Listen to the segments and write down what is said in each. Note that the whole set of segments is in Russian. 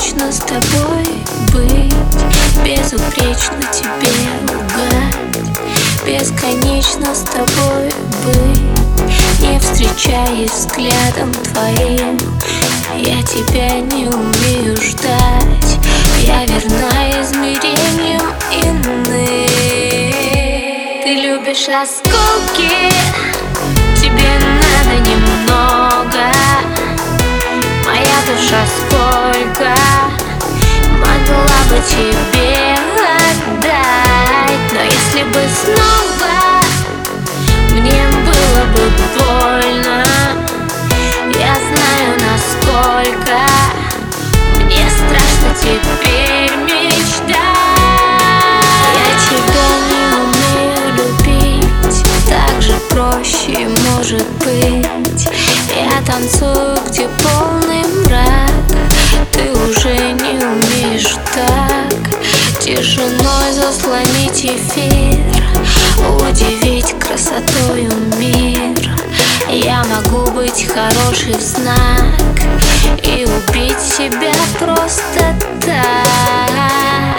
бесконечно с тобой быть, безупречно тебе лгать, бесконечно с тобой быть, не встречаясь взглядом твоим. Я тебя не умею ждать, я верна измерениям иным. Ты любишь осколки, тебе надо немного. Моя душа сколько могла бы тебе отдать, но если бы снова мне было бы больно, я знаю, насколько мне страшно теперь мечтать. Я тебя не умею любить, так же проще может быть. Я танцую, где полный мрак, ты уже не умеешь так тишиной заслонить эфир, удивить красотою мир. Я могу быть хорошей в знак и убить себя просто так.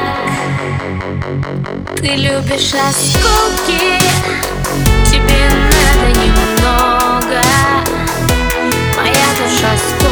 Ты любишь осколки, тебе надо немного. Моя душа